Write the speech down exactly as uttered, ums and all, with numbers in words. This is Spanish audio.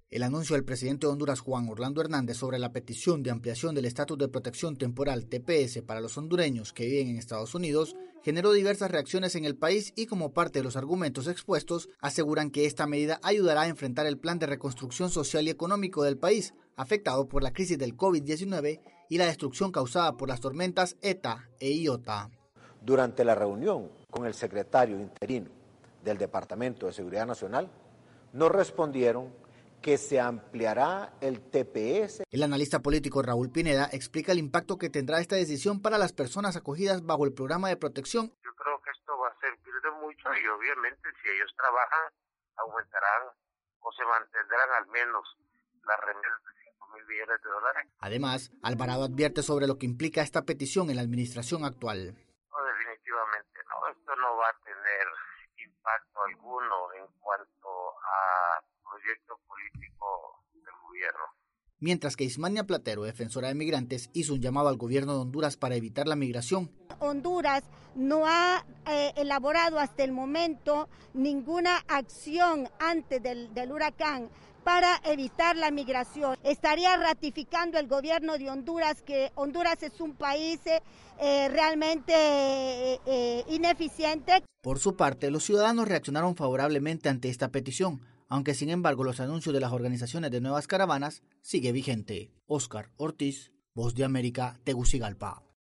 El anuncio del presidente de Honduras, Juan Orlando Hernández, sobre la petición de ampliación del estatus de protección temporal T P S para los hondureños que viven en Estados Unidos generó diversas reacciones en el país y, como parte de los argumentos expuestos, aseguran que esta medida ayudará a enfrentar el plan de reconstrucción social y económico del país, afectado por la crisis del COVID diecinueve y la destrucción causada por las tormentas ETA e IOTA. Durante la reunión con el secretario interino del Departamento de Seguridad Nacional, nos respondieron que se ampliará el T P S. El analista político Raúl Pineda explica el impacto que tendrá esta decisión para las personas acogidas bajo el programa de protección. Yo creo que esto va a servir de mucho y obviamente si ellos trabajan aumentarán o se mantendrán al menos las remesas de cinco mil millones de dólares. Además, Alvarado advierte sobre lo que implica esta petición en la administración actual. No, definitivamente no, esto no va a tener impacto alguno en cuanto a proyecto político del gobierno. Mientras que Ismania Platero, defensora de migrantes, hizo un llamado al gobierno de Honduras para evitar la migración. Honduras no ha eh, elaborado hasta el momento ninguna acción antes del, del huracán para evitar la migración. Estaría ratificando el gobierno de Honduras que Honduras es un país eh, realmente eh, eh, ineficiente. Por su parte, los ciudadanos reaccionaron favorablemente ante esta petición, aunque sin embargo los anuncios de las organizaciones de nuevas caravanas sigue vigente. Óscar Ortiz, Voz de América, Tegucigalpa.